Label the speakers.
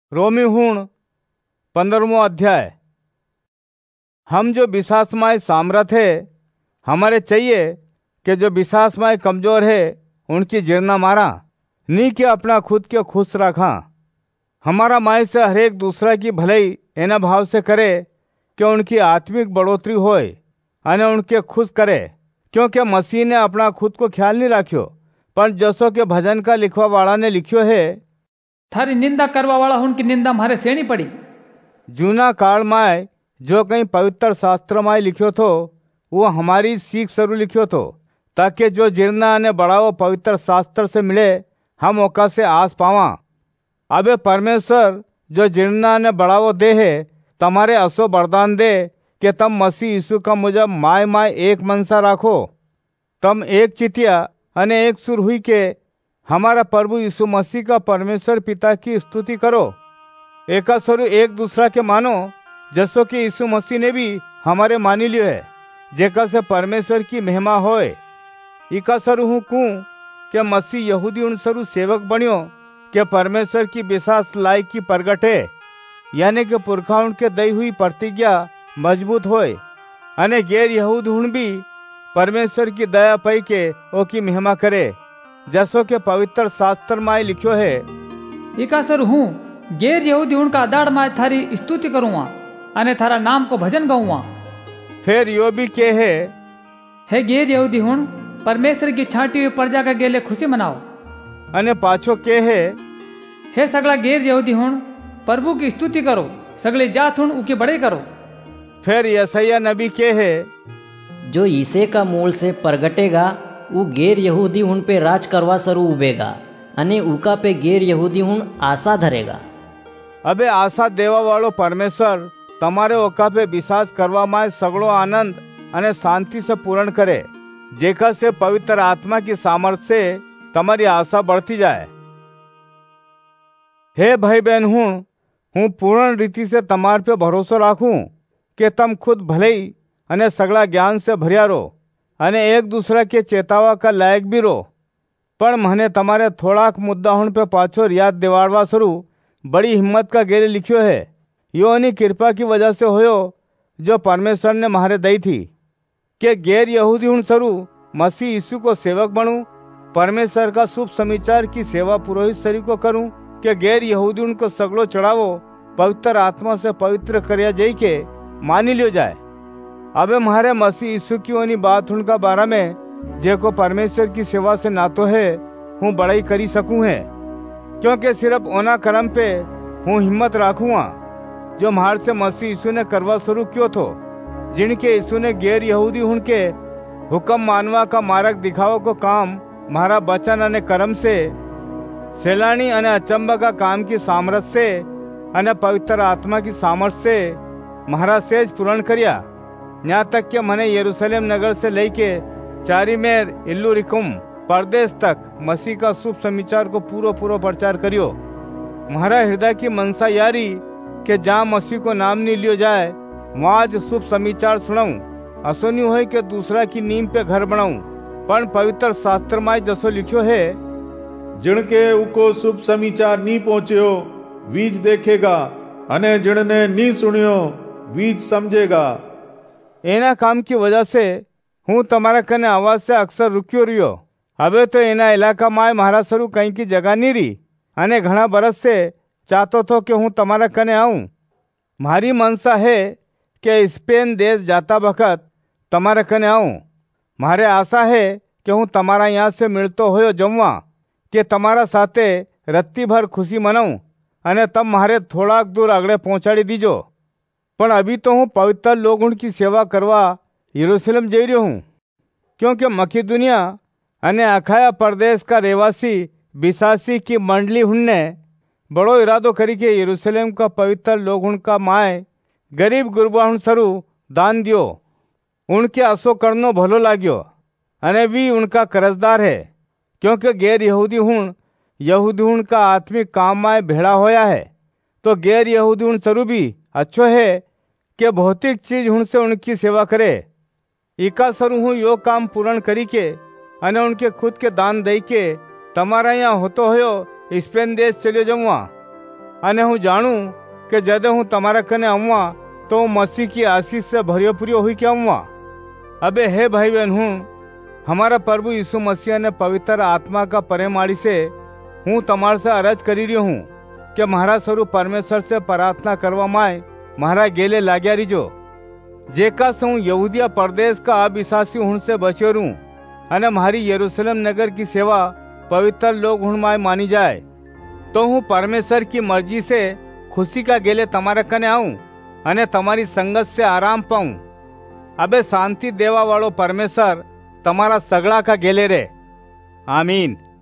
Speaker 1: रोमी हुण 15वां अध्याय। हम जो विश्वासमय सामर्थ है हमारे चाहिए कि जो विश्वासमय कमजोर है उनकी जीर्णा मारा, नी कि अपना खुद के खुश रखा। हमारा माय से हरेक दूसरा की भलाई एना भाव से करे कि उनकी आत्मिक बढ़ोतरी होए अने उनके खुश करे, क्योंकि मसीह ने अपना खुद को ख्याल नहीं राख्यो, पर जसो के भजन का लिखवा वाला ने लिखियो है,
Speaker 2: थारी निंदा करवा वाला उनकी निंदा मारे सेनी पड़ी।
Speaker 1: जूना काल माय जो कहीं पवित्र शास्त्र माय लिखियो थो वो हमारी सीख सरू लिखियो थो, ताकि जो जीर्णा ने बढ़ावो पवित्र शास्त्र से मिले हम ओका से आस पावा। अबे परमेश्वर जो जीर्णा ने बढ़ावो दे है तमारे असो वरदान दे कि तम मसीह यीशु का मुजब माय माय एक मनसा राखो, तम एक चितिया अने एक सुर हुई के हमारा प्रभु यीशु मसीह का परमेश्वर पिता की स्तुति करो। एका स्वरू एक दूसरा के मानो, जसो कि यीशु मसीह ने भी हमारे मानी लियो है, जेका से परमेश्वर की महिमा होए। इका स्वरू हूँ कूं के मसीह यहूदी उन स्वरू सेवक बनियो के परमेश्वर की विश्वास लायक की प्रगटे, यानी कि पुरखाओं के दई हुई प्रतिज्ञा मजबूत होए, अने गैर यहूद हुण भी परमेश्वर की दया पाई के ओ की महिमा करे, जसो के पवित्र शास्त्र माय लिखियो है,
Speaker 2: इकासर हूँ गैर यहूदी उनका आधार माय थारी स्तुति करूँगा अने थारा नाम को भजन गाऊंगा।
Speaker 1: फिर यो भी के
Speaker 2: है गैर यहूदी हुण परमेश्वर की छांटी हुई प्रजा का गेले खुशी मनाओ।
Speaker 1: अने पाछो के
Speaker 2: है सगला गैर यहूदी हुण प्रभु की स्तुति करो, सगले जात हुण उकी बड़े करो।
Speaker 1: फिर यशायाह नबी के
Speaker 3: जो ईसे का मूल से प्रगटेगा ऊ गैर यहूदी हुण पे राज करवा सरू उबेगा अने उका पे गैर यहूदी हुण आशा धरेगा।
Speaker 1: अबे आशा देवा वालो परमेश्वर तमारे ओका पे विश्वास करवा माय सगळो आनंद अने शांति से पूर्ण करे, जेका से पवित्र आत्मा की सामर्थ से तमारी आशा बढ़ती जाए। हे भाई बहन हूँ पूर्ण रीति से तमार पे भरोसा राखूं कि तम खुद भले अने सगला ज्ञान से भरिया रो अने एक दूसरा के चेतावा का लायक भी रो। पण मने तमारे थोड़ाक मुद्दा हुण पे पाछो याद दिवाड़वा सरू बड़ी हिम्मत का गेले लिखियो है। यो अनि कृपा की वजह से होयो जो परमेश्वर ने मारे दई थी कि गैर यहूदी हुण सरू मसीह यीशु को सेवक बनूं, परमेश्वर का शुभ समाचार की सेवा पुरोहित सरी को करूं कि गैर यहूदी उनको सगलो चढ़ावो पवित्र आत्मा से पवित्र करिया जई के मानी लियो जाए। अबे म्हारे मसीह यीशु की ओनी बात उनका बारा में जेको परमेश्वर की सेवा से नातो है हूँ बड़ाई करी सकूं है, क्योंकि सिर्फ ओना कर्म पे हूँ हिम्मत राखूंगा जो म्हार से मसीह यीशु ने करवा शुरू क्यों थो, जिनके यीशु ने गैर यहूदी हुण के हुक्म मानवा का मार्ग दिखावा को काम म्हारा वचन अने कर्म से सेलानी अने अचंबा का काम की सामर्थ से अने पवित्र आत्मा की सामर्थ से म्हारा सेज पूर्ण करिया, यहाँ तक कि मने यरूशलेम नगर से लेके चारी मेर इल्लुरिकुम परदेश तक मसीह का शुभ समाचार को पूरो प्रचार करियो। म्हारा हृदय की मनसा यारी कि जहाँ मसीह को नाम नहीं लियो जाए वहाँ आज शुभ समाचार सुनाऊं, असो नहीं हो कि दूसरा की नींव पे घर बनाऊं, पर पवित्र शास्त्र माय जसो लिखियो है,
Speaker 4: जिनके उको शुभ समाचार नहीं पहुँच्यो वीज देखेगा अने जिनने नहीं सुनियो वीज समझेगा।
Speaker 1: एना काम की वजह से हूँ तमारा कने आवाज से अक्सर रुक्यो रियो। अबे तो एना इलाका माय महारा सरू कहीं की जगह नहीं रही अने घना बरस से चाहतो थो कि हूँ तमारा कने आऊं। मारी मनसा है कि स्पेन देश जाता बखत तमारा कने आऊं। मारे आशा है कि हूँ तमारा यहाँ से मिलतो होयो जमवा कि तमारा साथे रत्ती भर खुशी मनाऊं अने तम मारे थोड़ाक दूर अगड़े पहुँचाड़ी दीजो। पण अभी तो हूँ पवित्र लोगों की सेवा करवा यरूशलेम जई रह्यो हूँ, क्योंकि मकीदुनिया अने अखाया प्रदेश का रहवासी विश्वासी की मंडली हुन्ने बड़ो इरादो करी के यरूशलेम का पवित्र लोगों का माय गरीब गुरबा हुण सरू दान दियो। उनके असो करनो भलो लाग्यो अने भी उनका कर्जदार है, क्योंकि गैर यहूदी हुण का आत्मिक काम माय भेड़ा होया है, तो गैर यहूदी हुण सरू भी अच्छो है कि भौतिक चीज हुण से उनकी सेवा करे। इका सरू हूँ यो काम पूर्ण करी के अने उनके खुद के दान दई के तमारा यहाँ होतो होयो स्पेन देश चलियो जमुआ। अने हूँ जाणू के जदे हूँ तमारा कने आऊँ तो हूँ मसीह की आशीष से भरियो पूरियो हुई के आऊँ। अबे हे भाई बहन, हूँ हमारा प्रभु यीशु मसीह ने पवित्र आत्मा का प्रेमाड़ी से हूँ तमार से अरज करी रही हूँ कि महारा स्वरूप परमेश्वर से प्रार्थना करवा माय महारा गेले लाग्या रहीजो, जेका से हूँ यहूदिया प्रदेश का अविश्वासी हूँ से बच्यो रू अने मारी यरूशलेम नगर की सेवा पवित्र लोग हूँ माय मानी जाए। तो हूँ परमेश्वर की मर्जी से खुशी का गेले तमारा कने आऊं अने तमारी संगत से आराम पाऊं। अबे शांति देवा वालो परमेश्वर तमारा सगड़ा का गेले रे। आमीन।